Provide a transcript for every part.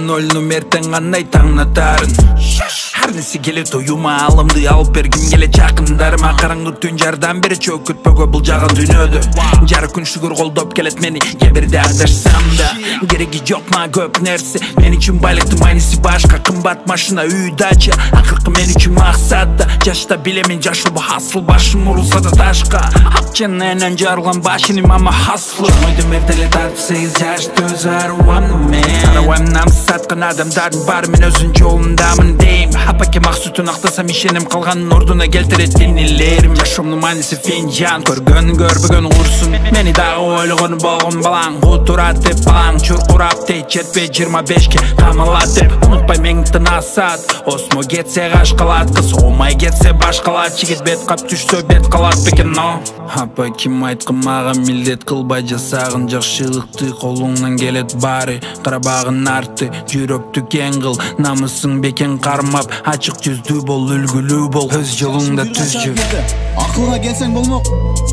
ноль номерден кандай таңнатарын Ар нерсе келет оюма алымды алып бергим келет жакындарыма караңгы түн жардан бери чөкүтпөгө бул жаган дүйнөдө жары күн шүгүр колдоп келет мени кээ бирде адашсам да кереги жок мага көп нерсе мен үчүн байлыктын майнеси башка кымбат машина үй дача акыркы мен үчүн максат да жашта билемин жашоо хасыл башым урулса да ташка акчанан жарылган башыным ама хасыл ойдум эртеле тартып 8 жашта өз аруаным мен карабайм намыс саткан адамдардын баары мен өзүнүн жолундамын дейм апаке максутун актасам ишенем калганын ордуна келтирет денелерим жашоомдун мааниси финжан көргөн көрбөгөн урсун мени дагы ойлогон болгон балаң утурат деп балаң чуркурап дейт жетпей 25ке камалат деп унутпай меңиктен асат осмо кетсе кашкалат кыз оомай кетсе башкалат жигит бет кап түшсө бет калат бекен но апа ким айткан мага милдет кылбай жасагын жакшылыкты колуңдан келет баары карабагын арты жүрөктү кең кыл намысың бекен кармап ачык жүздүү бол үлгүлүү бол өз жолуңда түзчү акылга келсең болмок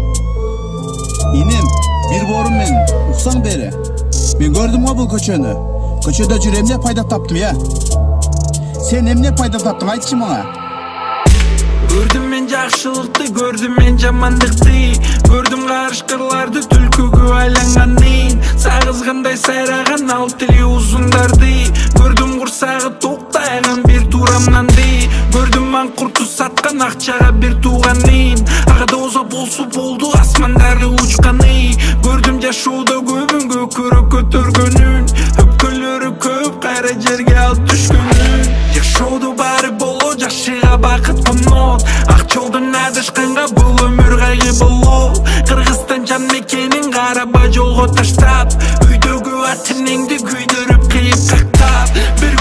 инем бир боорум мен уксаң бери мен көрдүм го бул көчөдө жүрүп эмне пайда таптым я сен эмне пайда таптың айтчы мага көрдүм мен жакшылыкты көрдүм мен жамандыкты көрдүм карышкырларды түлкүгө айланганын сагызгандай сайраган ал тили узундарды көрдүм курсагы токтайган бир турамнанды көрдүм маңкурту саткан акчага бир тууганын ага да оза болсо болду асмандарды учканы көрдүм жашоодо көбүнгө көрө көтөргөнүн өпкөлөрү көп кайра жерге алып түшкөнүн жашоодо баары боло жакшыга бакыт конот ак жолдон адашканга бул өмүр кайгы боло кыргызстан жан мекенин караба жолго таштап үйдөгү ат энеңди күйдүрүп кыйып кактап